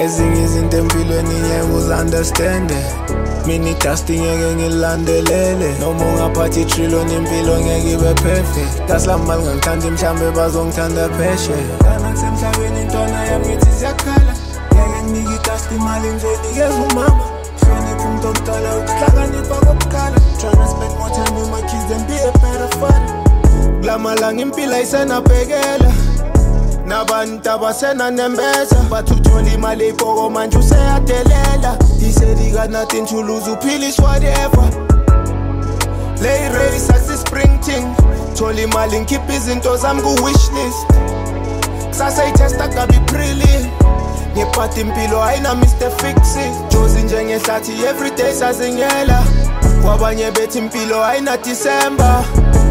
Ezinye izinto empilweni ngeke uzi-understande. Mina idusty ngeke ngilandelele. Noma ungaphathi i-trillion impilo ngeke ibe perfect. Kasilambali ngangithanda mhlambe bazongithanda phesheya. Lana kusemhlabeni intwana yami ngithi ziyakhala. Ngeke nginike idusty imali ngizoyinikeza umama. Hlonipha umuntu omdala ukuhlakanipha kokuqala. Tryna spend more time with my kids and be a better father. Kulamalanga impilo ayisenabhekela. Nabantu abasenanembeza bathi uthola imali eyibhoko manje useyadelela. He said he got nothing to lose, uphila is whatever. Lay race as spring thing. Thola imali ngikhipha izinto zami ku-wishlist. Kusasa i-testa kabi prilly. Ngephathi impilo ayina Mr. Fix-It. Jozi njengehlathi everyday sazingela. Kwabanye bethi impilo ayina December.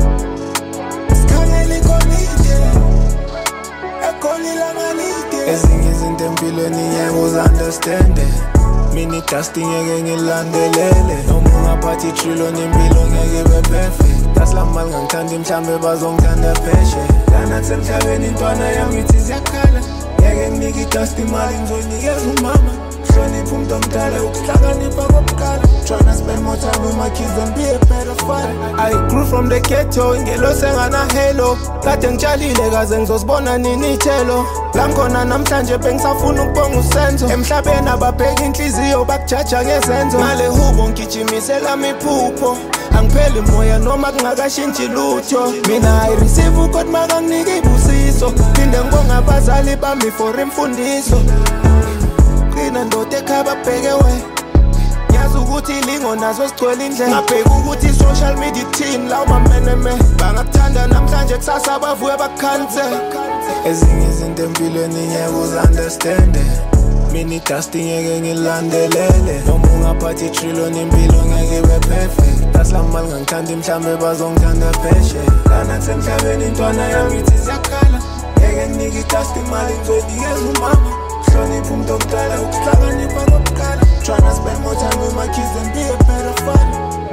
Ezinye izinto empilweni ngeke uzi-understande. Mina idusty ngeke ngilandelele. Noma ungaphathi i-trillion impilo ngeke ibe perfect. Kasilambali ngangithanda mhlambe bazongithanda phesheya. Lana kusemhlabeni intwana yami ngithi ziyakhala. Ngeke nginike idusty imali ngizoyinikeza umama. Hlonipha umuntu omdala ukuhlakanipha kokuqala. Tryna spend more time with my kids and be a better father. I grew from the ghetto, ingelose ngana halo. Kade ngitshalile kaze ngizosibona nini ithelo. La ngikhona namhlanje bengisafuna ukubonga usenzo. Emhlabeni ababheka inhliziyo bakujaja ngezenzo. Ngale hubo ngigijimisela imiphupho. Angipheli moya noma kungakashintshi lutho. Mina I receive ukodwa makanginike ibusiso. Phinde ngibonga abazali bami for imfundiso. Qina ndoda ekhaya bheke we. Yazi ukuthi ilingo nazo sigcwele indlela. Ngabheka ukuthi social media team lawo mameneme. Bangakuthanda namhlanje kusasa bavuye bakukhansela. Ezinye izinto empilweni ngeke uzi-understande. Mina idusty ngeke ngilandelele. Noma ungaphathi i-trillion impilo ngeke ibe perfect. Kasilambali ngangithanda mhlambe bazongithanda phesheya. Lana kusemhlabeni intwana yami ngithi ziyakhala. Ngeke nginike idusty imali ngizoyinikeza umama. Hlonipha umuntu omdala ukuhlakanipha kokuqala. Tryna spend more time with my kids and be a better father.